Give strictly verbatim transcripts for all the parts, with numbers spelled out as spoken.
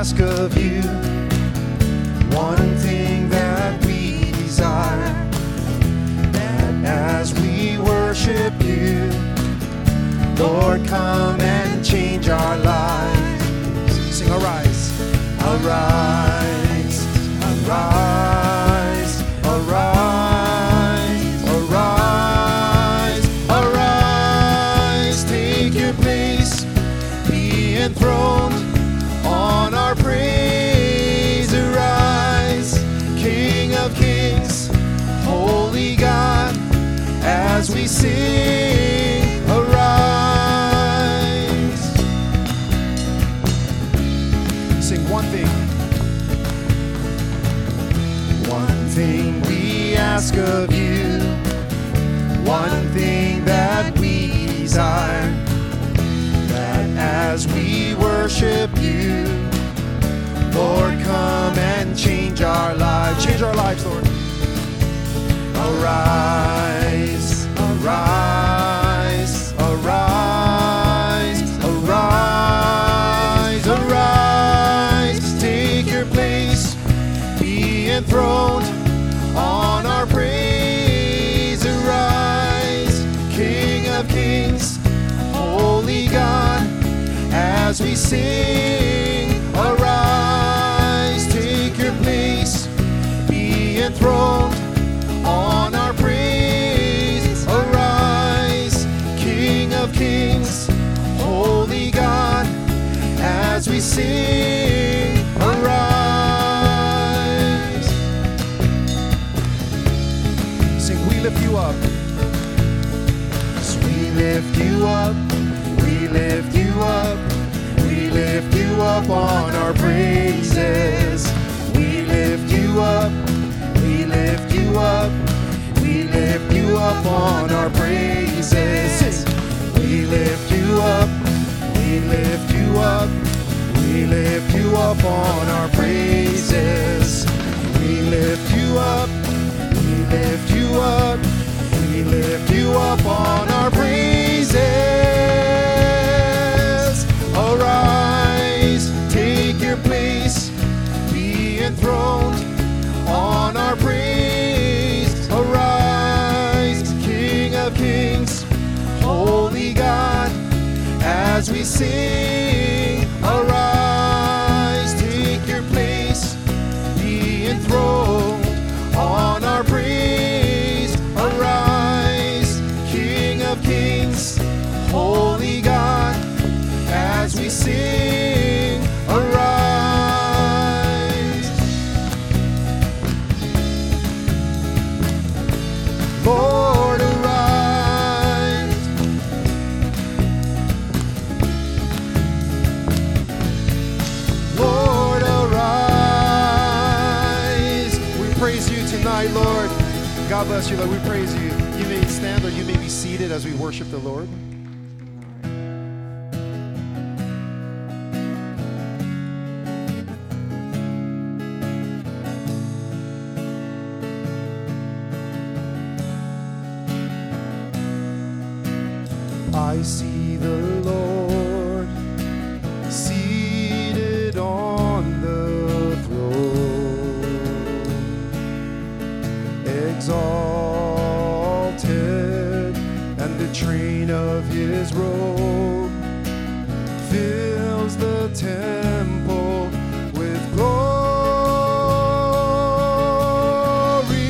ask of you, one thing that we desire, that as we worship you, Lord, come and change our lives. Sing, arise, arise, arise, arise, arise, arise. Take your place, be enthroned on our praise. Arise, King of Kings, Holy God, as we sing, arise. Sing one thing. One thing we ask of you, one thing that we desire, that as we worship you, Lord, come and change our lives. Change our lives, Lord. Arise, arise, arise, arise, arise. Take your place, be enthroned on our praise. Arise, King of Kings, Holy God, as we sing, arise. Take your place, be enthroned on our praise. Arise, King of Kings, Holy God, as we sing, arise. Sing, we lift you up. Yes, we lift you up, we lift you up, we lift you up on our praises. We lift you up, we lift you up, we lift you up on our praises. We lift you up, we lift you up, we lift you up on our praises. We lift you up, we lift you up, we lift you up on our praises. Arise, take your place, be enthroned on our praise. Arise, King of Kings, Holy God, as we sing, arise. Take your place, be enthroned on our praise. Arise, King of Kings, Holy God, as we sing, arise. Lord, arise. Lord, arise. We praise you tonight, Lord. God bless you, Lord. We praise you. You may stand or you may be seated as we worship the Lord. I see the Lord seated on the throne, exalted, and the train of his robe fills the temple with glory,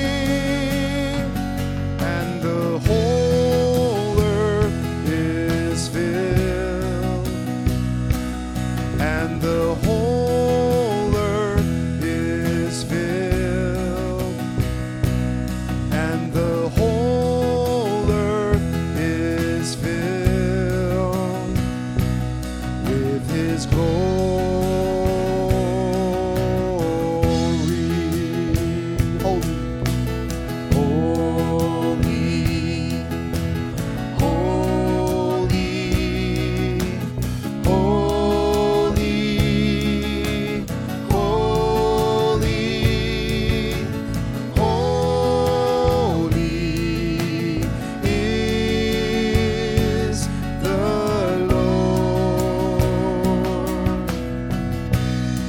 and the whole earth is filled, and the whole earth is filled, and the whole earth is filled with his glory. Holy, holy, holy, holy, holy, holy is the Lord.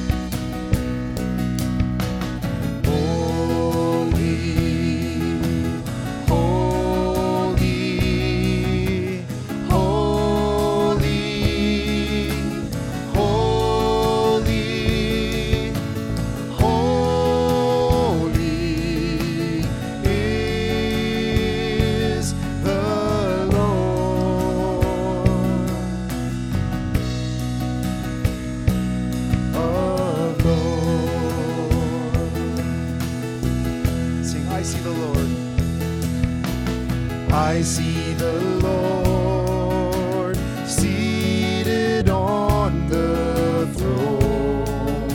see the Lord. I see the Lord seated on the throne,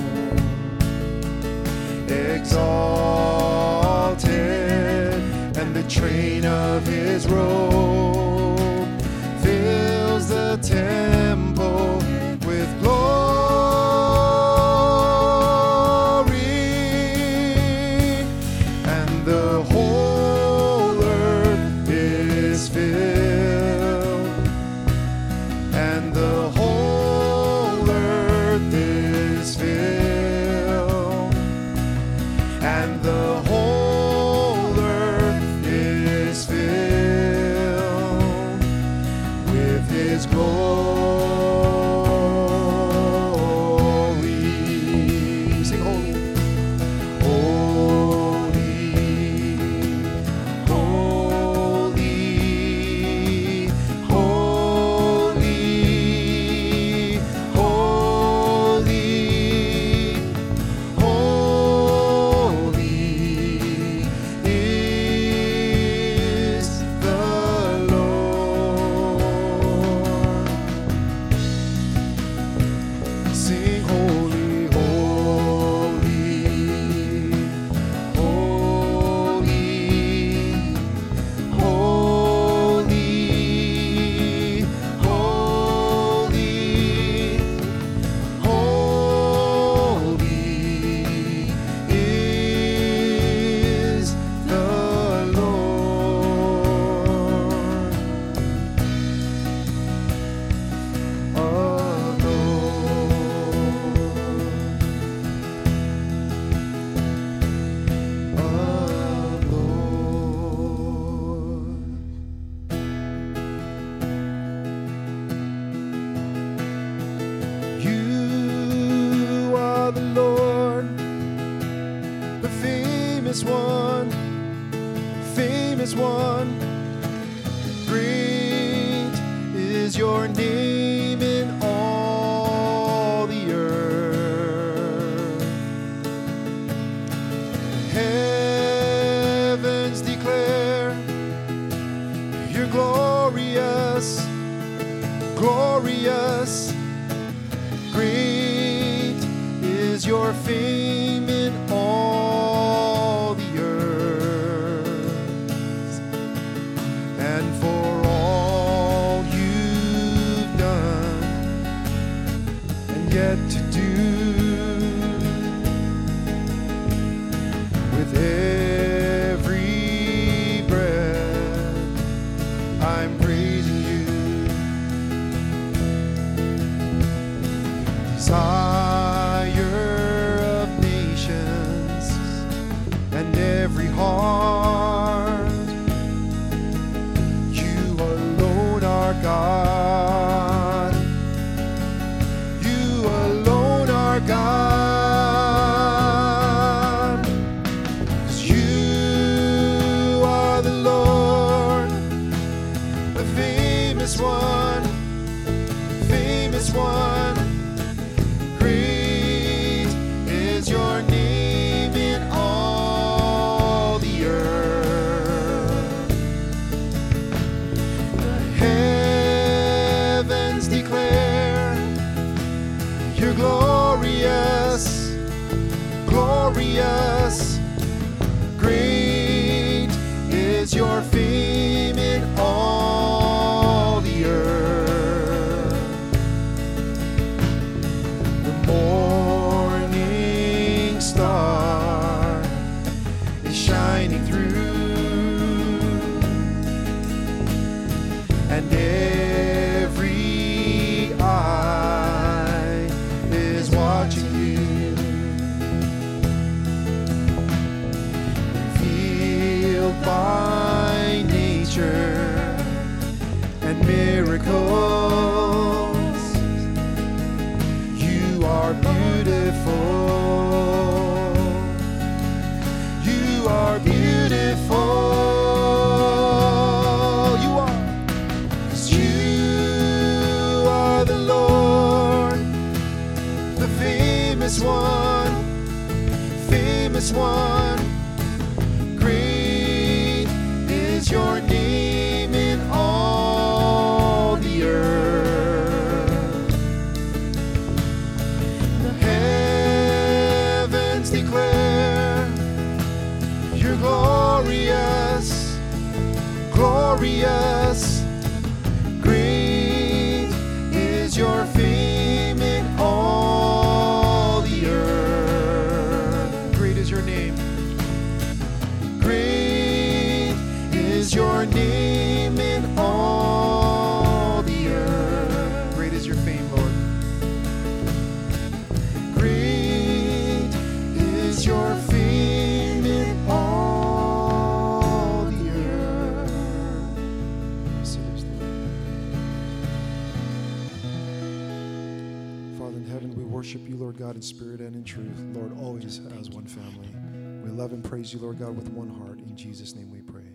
exalted, and the train of his robe fills the temple with glory, and the whole earth is filled, and the whole earth is filled, and the whole earth is filled with his glory. Sing holy. Holy, holy, holy, holy, holy is the Lord. Sing holy, holy, holy, holy, holy, holy is the Lord. You are the Lord, the famous one, famous one. Great is your name in all the earth. Heavens declare you're glorious, glorious. Great is your fame in all the earth, and for all you've done and yet to do, with every breath I'm praising you. Desire of nations and every heart, you alone are God. You alone are God. 'Cause you are the Lord, the famous one, famous one. Great is your name in all the earth. The heavens declare you're glorious, glorious. Great is your fame in all the earth. The morning star is shining through, and every eye is watching you. Revealed by nature and miracles, you are beautiful. You are beautiful. You are. 'Cause you are the Lord, the famous one, famous one. Great glorious, glorious. Great is your fame in all the earth. Great is your name. Great is your name in all the earth. Great is your fame, Lord. Great is your fame in all the earth. Seriously. Father in heaven, we worship you, Lord God, in spirit and in truth. Lord, always as one family. We love and praise you, Lord God, with one heart. In Jesus' name we pray.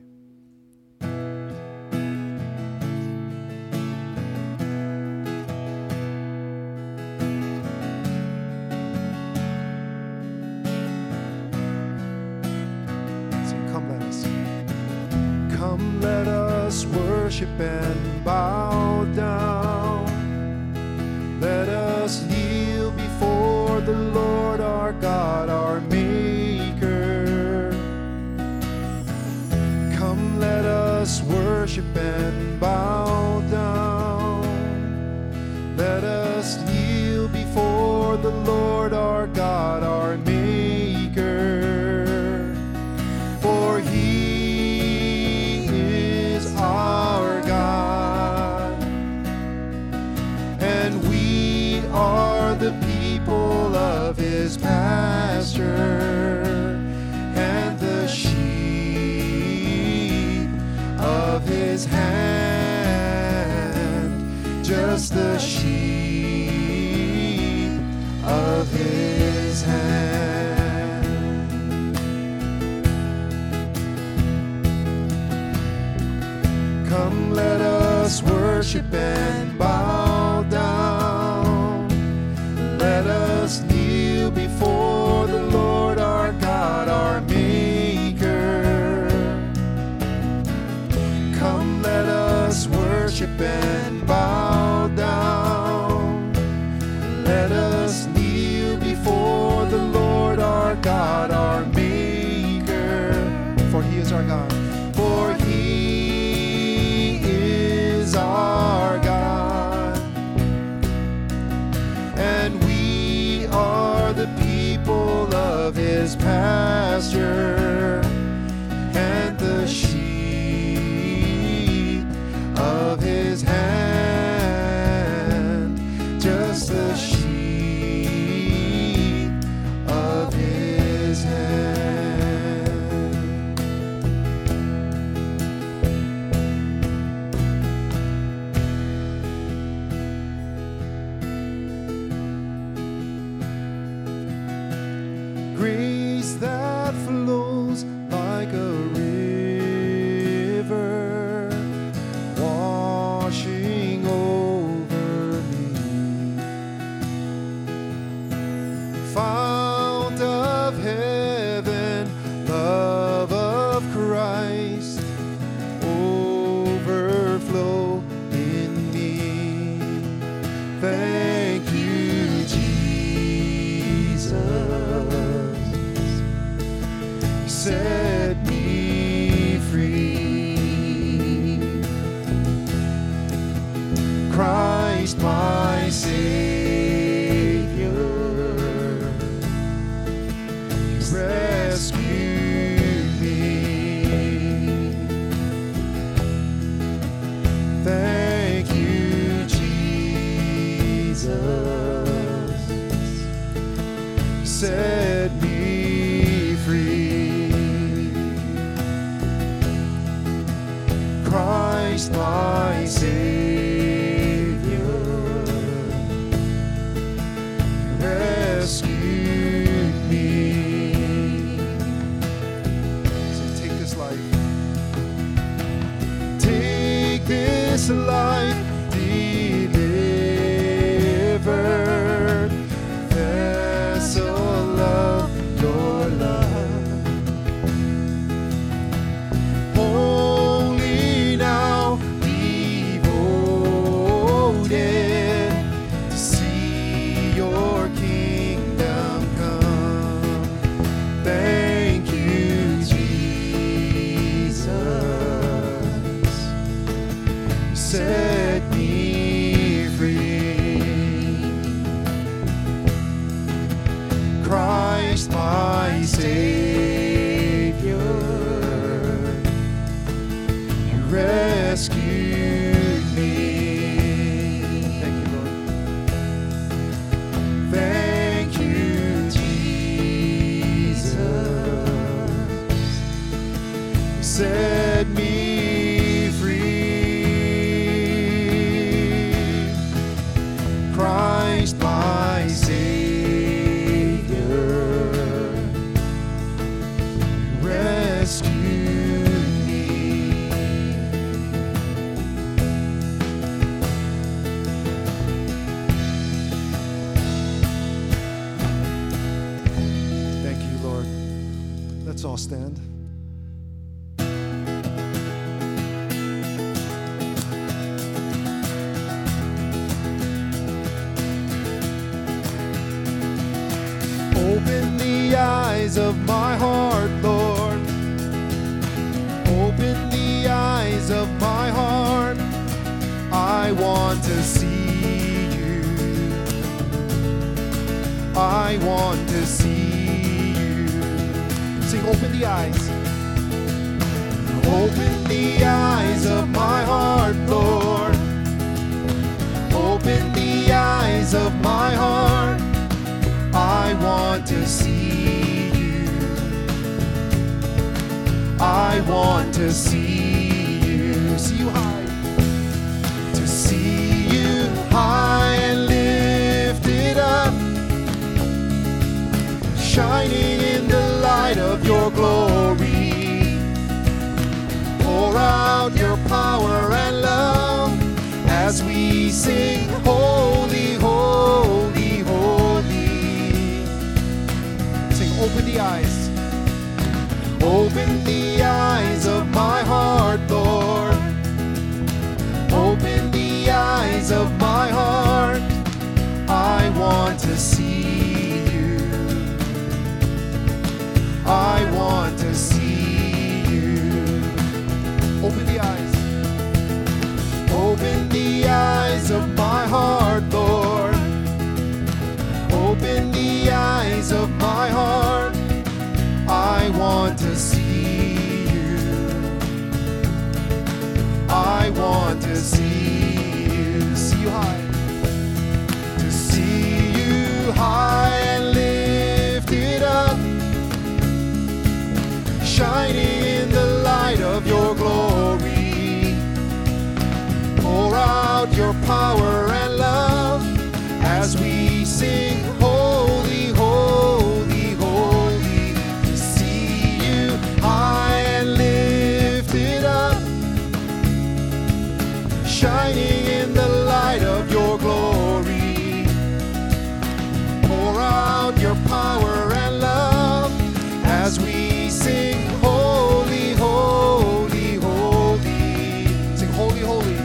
Come, let us worship and bow down. Let us kneel before the Lord our God, our Maker. Come, let us worship and bow down. Let us kneel before the Lord our God, our Maker. For he our God, and we are the people of his pasture, and the sheep of his hand, just the sheep of his hand. Come, let us worship and bow down. Let us kneel before the Lord our God, our Maker. Come, let us worship and bow down. Let us kneel before the Lord our God, our Maker. For he is our God. For he our God, and we are the people of his pasture, and the sheep of his hand, just the sheep of his hand. Grace that flows like a river, washing over me. Fount of heaven, love of Christ, overflow in me. Thank you, Jesus. Set me free. Christ my Savior rescued me. Thank you, Jesus. Set me free. Christ my Savior rescued me. So take this life. Take this life delivered, vessel of your love. Holy now devoted to see your kingdom come. Thank you, Jesus. set me free. Christ my Savior, you rescued me. Thank you, Lord. Thank you, Jesus. Set me Christ my Savior, rescued me. Thank you, Lord. Let's all stand. Open the eyes of my heart, Lord. Open the eyes of my heart. I want to see you. I want to see you. Sing, open the eyes. Open the eyes of my heart, Lord. Open the eyes of my heart. I want to see you. I want to see you. See you high. To see you high and lifted up, shining in the light of your glory. Pour out your power and love as we sing, holy, holy, holy. Open the eyes. Open the eyes of my heart, Lord. Open the eyes of my heart. I want to see you. I want to see you. Open the eyes. Open the eyes of my heart, Lord. Open the eyes of my heart. I want to see you. I want to see you. To see you high. To see you high and lifted up, shining in the light of your glory. Pour out your power and love as we sing, holy, holy, holy. To see you high and lifted up, shining in the light of your glory. Pour out your power and love as we sing, holy, holy, holy. Sing, holy, holy.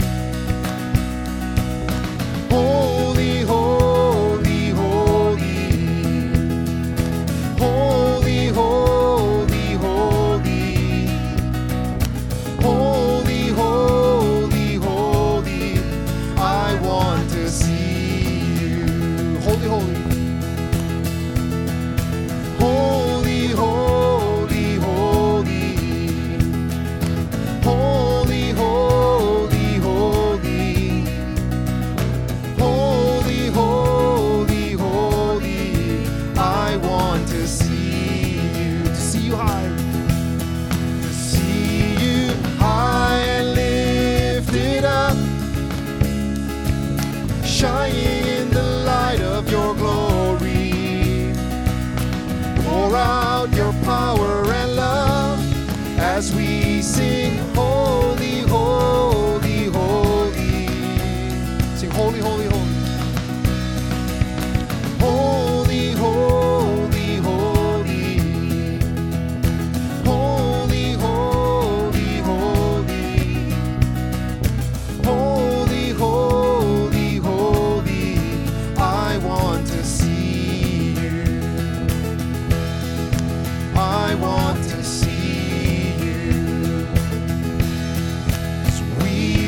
Holy, holy, holy. Holy, holy, holy. Holy, holy, holy.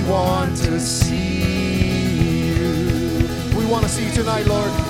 want to see you. We want to see you tonight, Lord.